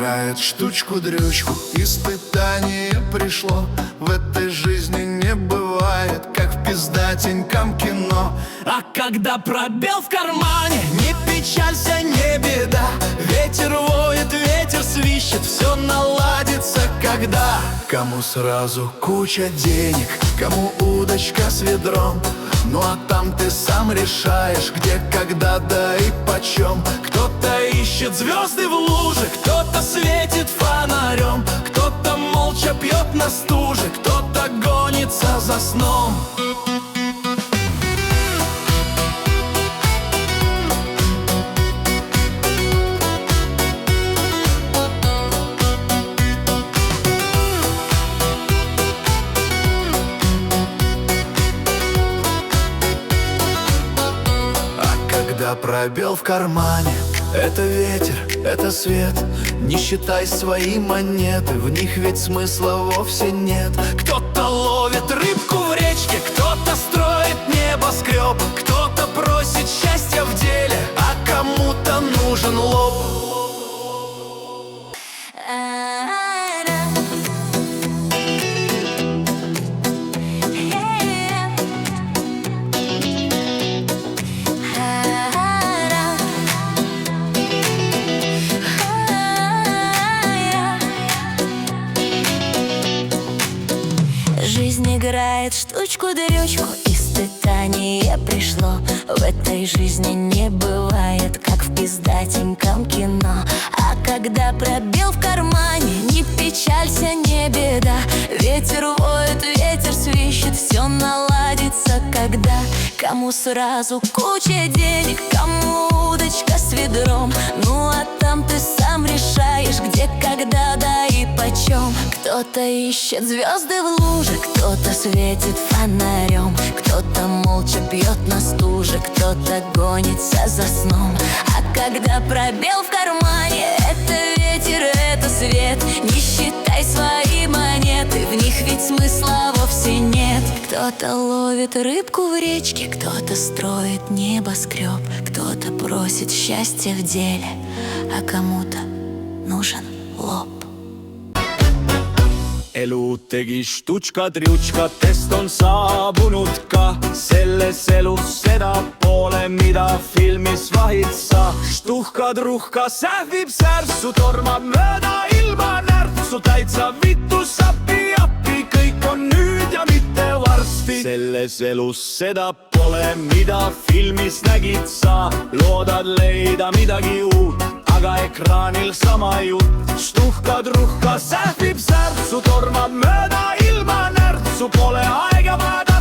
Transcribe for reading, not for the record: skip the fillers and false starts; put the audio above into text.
играет штучку-дрючку. Испытание пришло, в этой жизни не бывает, как в пиздатеньком кино. А когда пробел в кармане, не печалься, не беда. Ветер воет, ветер свищет, все наладится, когда. Кому сразу куча денег, кому удочка с ведром. Ну а там ты сам решаешь, где, когда, да и почем. Кто-то ищет звезды в луже, кто-то светит фонарем, кто-то молча пьет на стуже, кто-то гонится за сном. Когда пробел в кармане, это ветер, это свет. Не считай свои монеты, в них ведь смысла вовсе нет. Кто-то ловит рыбку в речке, кто-то строит небоскреб, кто-то просит счастья в деле, а кому-то нужен лоб. Жизнь играет штучку-дрючку, испытание пришло. В этой жизни не бывает, как в пиздатеньком кино. А когда пробел в кармане, не печалься, не беда. Ветер воет, ветер свищет, все наладится, когда. Кому сразу куча денег, кому удочка с ведром. Ну а там ты сам решаешь, где, когда, да и почем. Кто-то ищет звезды в луже, кто-то светит фонарем, кто-то молча пьет на стуже, кто-то гонится за сном. А когда пробел в кармане, это ветер, это свет. Не считай свои монеты, в них ведь смысла вовсе нет. Кто-то ловит рыбку в речке, кто-то строит небоскреб, кто-то просит счастья в деле, а кому-то нужен лоб. Elu tegi štučka-triučkatest on saabunud ka selles elus seda poole, mida filmis vahid sa. Štuhka-truhka sähvib särsu, tormab mööda ilma närtsu, täitsa vitu sapi appi, kõik on nüüd ja mitte varsti. Selles elus seda pole, mida filmis nägid sa, loodad leida midagi uut, aga ekraanil sama jutt. Štuhka-truhka sähvib särtsu, tormab mööda ilma närtsu, pole aega vaja